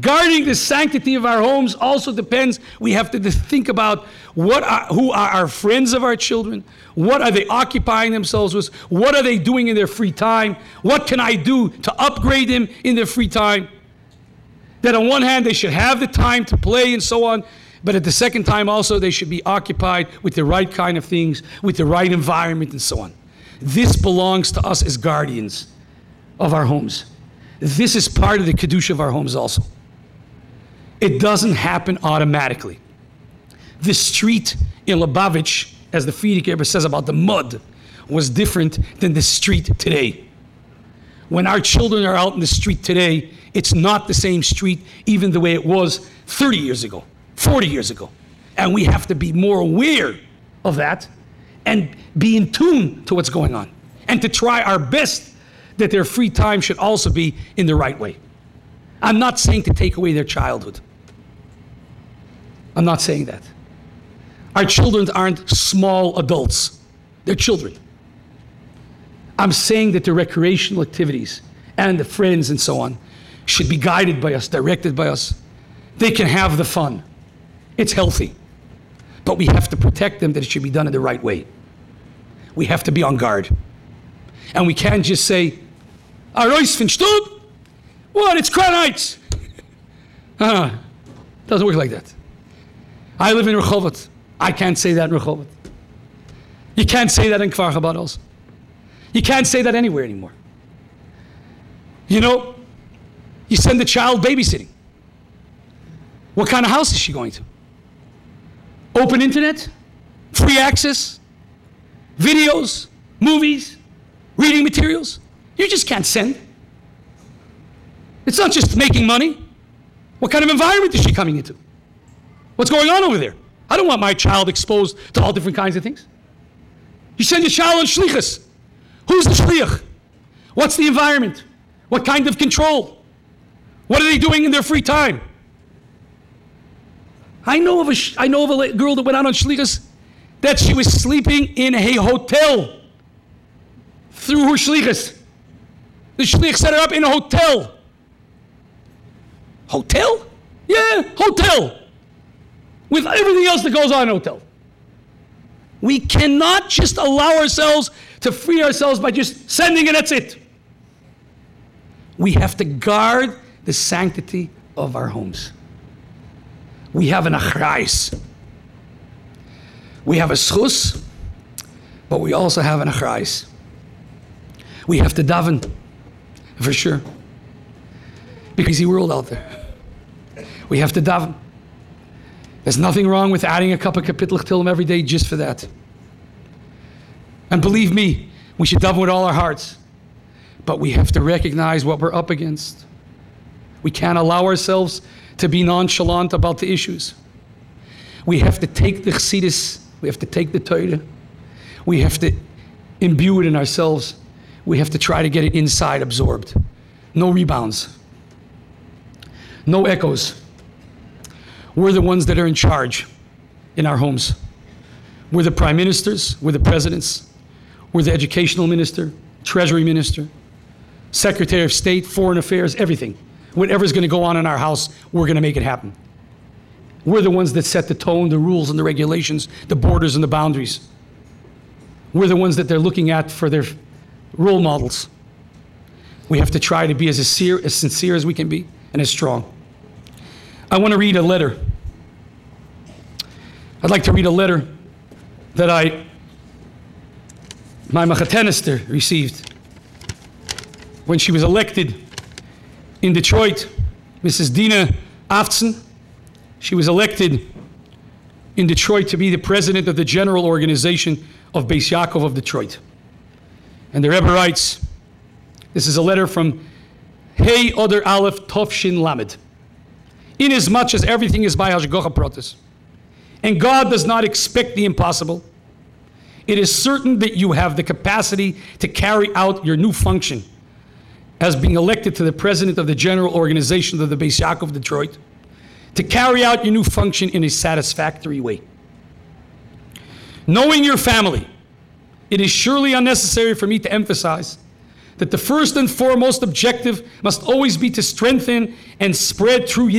Guarding the sanctity of our homes also depends, we have to think about who are our friends of our children? What are they occupying themselves with? What are they doing in their free time? What can I do to upgrade them in their free time? That on one hand, they should have the time to play and so on, but at the second time also, they should be occupied with the right kind of things, with the right environment and so on. This belongs to us as guardians of our homes. This is part of the Kedusha of our homes also. It doesn't happen automatically. The street in Lubavitch, as the Frierdiker Rebbe says about the mud, was different than the street today. When our children are out in the street today, it's not the same street even the way it was 30 years ago, 40 years ago. And we have to be more aware of that and be in tune to what's going on. And to try our best that their free time should also be in the right way. I'm not saying to take away their childhood. I'm not saying that. Our children aren't small adults. They're children. I'm saying that the recreational activities and the friends and so on should be guided by us, directed by us. They can have the fun. It's healthy. But we have to protect them that it should be done in the right way. We have to be on guard. And we can't just say, Arois fin Stub? What? It's Crown Heights. Doesn't work like that. I live in Rehovot. I can't say that in Rehovot. You can't say that in Kfar Chabad also. You can't say that anywhere anymore. You know, you send the child babysitting. What kind of house is she going to? Open internet? Free access? Videos? Movies? Reading materials? You just can't send. It's not just making money. What kind of environment is she coming into? What's going on over there? I don't want my child exposed to all different kinds of things. You send your child on shlichus. Who's the shliach? What's the environment? What kind of control? What are they doing in their free time? I know of a girl that went out on shlichus that she was sleeping in a hotel through her shlichus. The shliach set her up in a hotel. Hotel? Yeah, hotel. With everything else that goes on in a hotel. We cannot just allow ourselves to free ourselves by just sending and that's it. We have to guard the sanctity of our homes. We have an achrayus. We have a schus, but we also have an achrayus. We have to daven, for sure. Because the world out there. We have to daven. There's nothing wrong with adding a cup of kapitlich Tehillim every day just for that. And believe me, we should daven with all our hearts. But we have to recognize what we're up against. We can't allow ourselves to be nonchalant about the issues. We have to take the chassidus, we have to take the Torah, we have to imbue it in ourselves. We have to try to get it inside absorbed. No rebounds. No echoes. We're the ones that are in charge in our homes. We're the prime ministers, we're the presidents, we're the educational minister, treasury minister, secretary of state, foreign affairs, everything. Whatever's going to go on in our house, we're going to make it happen. We're the ones that set the tone, the rules and the regulations, the borders and the boundaries. We're the ones that they're looking at for their role models. We have to try to be as sincere as we can be and as strong. I want to read a letter. I'd like to read a letter that my machatenister received when she was elected in Detroit, Mrs. Dina Aftzen. She was elected in Detroit to be the president of the general organization of Beis Yaakov of Detroit. And the Rebbe writes, this is a letter from Hey Oder Aleph Tov Shin Lamed. Inasmuch as everything is by Hashgacha Pratis, and God does not expect the impossible, it is certain that you have the capacity to carry out your new function as being elected to the president of the general organization of the Beis Yaakov of Detroit, to carry out your new function in a satisfactory way. Knowing your family, it is surely unnecessary for me to emphasize that the first and foremost objective must always be to strengthen and spread true